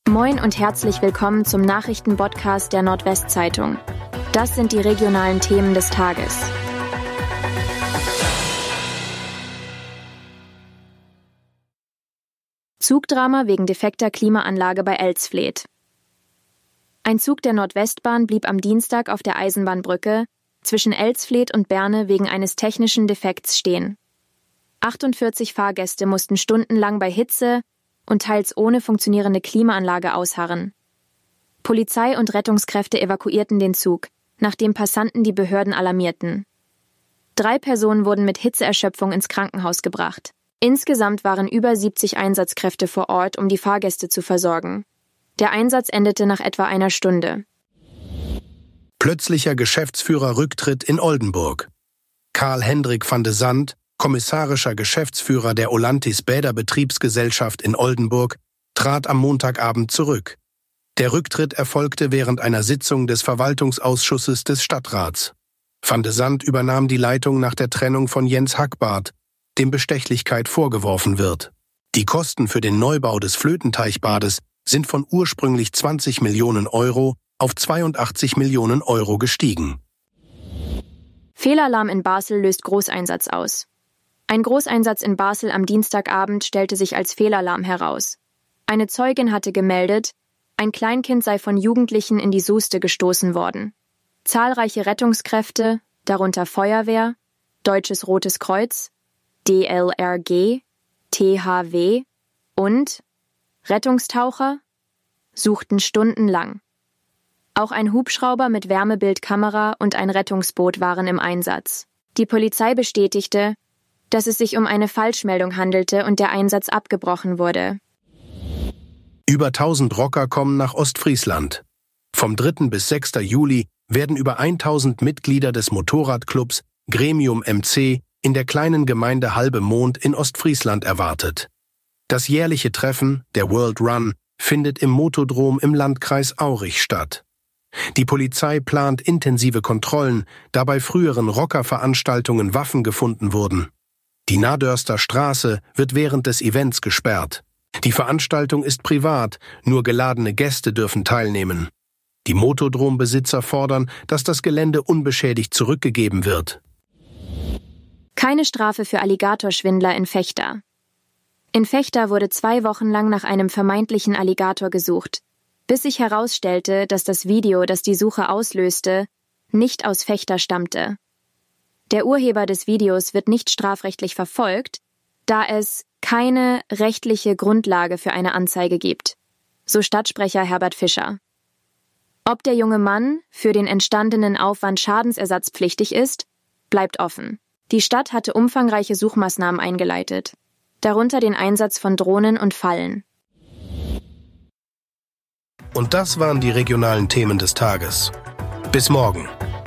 Moin und herzlich willkommen zum Nachrichtenpodcast der Nordwestzeitung. Das sind die regionalen Themen des Tages. Zugdrama wegen defekter Klimaanlage bei Elsfleth. Ein Zug der Nordwestbahn blieb am Dienstag auf der Eisenbahnbrücke zwischen Elsfleth und Berne wegen eines technischen Defekts stehen. 48 Fahrgäste mussten stundenlang bei Hitze und teils ohne funktionierende Klimaanlage ausharren. Polizei und Rettungskräfte evakuierten den Zug, nachdem Passanten die Behörden alarmierten. 3 Personen wurden mit Hitzeerschöpfung ins Krankenhaus gebracht. Insgesamt waren über 70 Einsatzkräfte vor Ort, um die Fahrgäste zu versorgen. Der Einsatz endete nach etwa einer Stunde. Plötzlicher Geschäftsführerrücktritt in Oldenburg. Karl-Hendrik van de Zandt, kommissarischer Geschäftsführer der Olantis Bäderbetriebsgesellschaft in Oldenburg, trat am Montagabend zurück. Der Rücktritt erfolgte während einer Sitzung des Verwaltungsausschusses des Stadtrats. Van de Zandt übernahm die Leitung nach der Trennung von Jens Hackbarth, dem Bestechlichkeit vorgeworfen wird. Die Kosten für den Neubau des Flötenteichbades sind von ursprünglich 20 Millionen Euro auf 82 Millionen Euro gestiegen. Fehlalarm in Basel löst Großeinsatz aus. Ein Großeinsatz in Basel am Dienstagabend stellte sich als Fehlalarm heraus. Eine Zeugin hatte gemeldet, ein Kleinkind sei von Jugendlichen in die Suste gestoßen worden. Zahlreiche Rettungskräfte, darunter Feuerwehr, Deutsches Rotes Kreuz, DLRG, THW und Rettungstaucher suchten stundenlang. Auch ein Hubschrauber mit Wärmebildkamera und ein Rettungsboot waren im Einsatz. Die Polizei bestätigte, dass es sich um eine Falschmeldung handelte und der Einsatz abgebrochen wurde. Über 1000 Rocker kommen nach Ostfriesland. Vom 3. bis 6. Juli werden über 1000 Mitglieder des Motorradclubs Gremium MC in der kleinen Gemeinde Halbe Mond in Ostfriesland erwartet. Das jährliche Treffen, der World Run, findet im Motodrom im Landkreis Aurich statt. Die Polizei plant intensive Kontrollen, da bei früheren Rockerveranstaltungen Waffen gefunden wurden. Die Nadörster Straße wird während des Events gesperrt. Die Veranstaltung ist privat, nur geladene Gäste dürfen teilnehmen. Die Motodrombesitzer fordern, dass das Gelände unbeschädigt zurückgegeben wird. Keine Strafe für Alligatorschwindler in Vechta. In Vechta wurde 2 Wochen lang nach einem vermeintlichen Alligator gesucht, bis sich herausstellte, dass das Video, das die Suche auslöste, nicht aus Vechta stammte. Der Urheber des Videos wird nicht strafrechtlich verfolgt, da es keine rechtliche Grundlage für eine Anzeige gibt, so Stadtsprecher Herbert Fischer. Ob der junge Mann für den entstandenen Aufwand schadensersatzpflichtig ist, bleibt offen. Die Stadt hatte umfangreiche Suchmaßnahmen eingeleitet, darunter den Einsatz von Drohnen und Fallen. Und das waren die regionalen Themen des Tages. Bis morgen.